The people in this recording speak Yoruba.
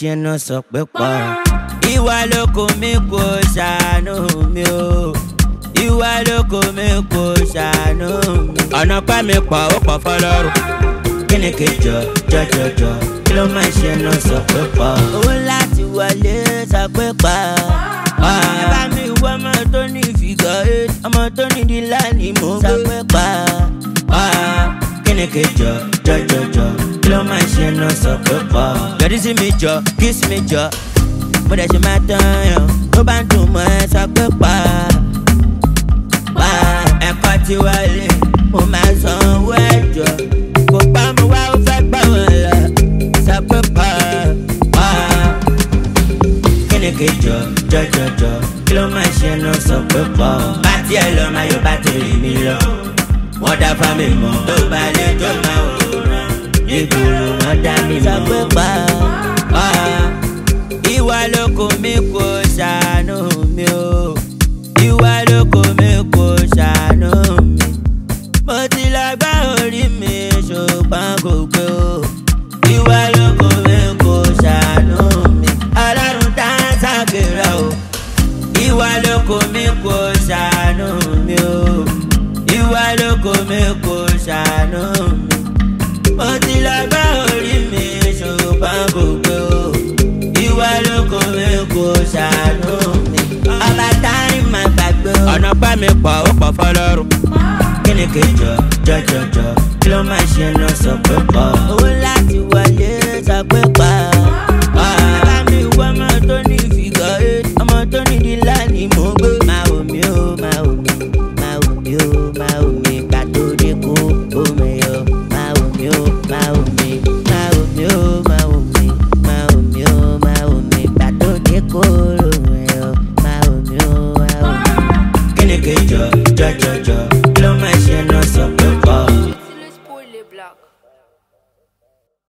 ṣe náà sọ pé pọ̀. Ìwà lóko mi kò ṣàánú mi o. Ìwà lóko mi kò ṣàánú mi. Ọ̀nà pa mi pọ̀ ó pọ̀ fọlọ́run. Kí ni kejọ jọjọjọ kí ló máa ṣe náà sọ pé pọ̀. Owó láti wọlé sọ pé pọ̀. Ẹ bá mi wọ ọmọ tó ní figure eight, ọmọ tó ní dílà ni mo gbé. Sọ pé pọ̀. Kí ni kejọ jọjọjọ kí ló máa ṣe náà sọ pé pọ̀. Yọ̀dí sí mi jọ kiss mi jọ. Mo dẹ̀ ṣe máa tán yàn tó bá ń dùn mọ́ ẹ sọ pé pa. Ẹ̀kọ́ ti wọlé mo máa sanwó ẹ̀jọ̀. Kò pa mo wá ó fẹ́ gbà wọ́n lọ sọ pé pa. Kí ni kejọ jọjọjọ kí ló máa ṣe náà sọ pé pọ̀. Bá tiẹ̀ lọ máa yọ bátìrì mi lọ. Wọ́n dá fámi mọ́ tó bá lè jọ máa wòran. Ìgboro wọn dá mi mọ́ sọ pé pa. Ìwà lóko mi kò ṣàánú mi o. Ìwà lóko mi kò ṣàánú mi. Mo ti lọ gbá orí mi ṣùgbọ́n kò gbé o. Ìwà lóko mi kò ṣàánú mi. Ọlọ́run tá ń ṣàkèrè o. Ìwà lóko mi kò ṣàánú mi o. Ìwà lóko mi kò ṣàánú mi. Mo ti lọ gbá orí mi ṣùgbọ́n kò gbé o. Ìwà lóko mi kò ṣàánú mi. Ọba táyì máa gbàgbé o. Ọ̀nà pa mi pọ̀ ó pọ̀ fọlọ́run. Kí ni kejọ jọjọjọ kí ló máa ṣe náà sọ pé pọ̀. Owó láti wọlé sọ pé pọ̀.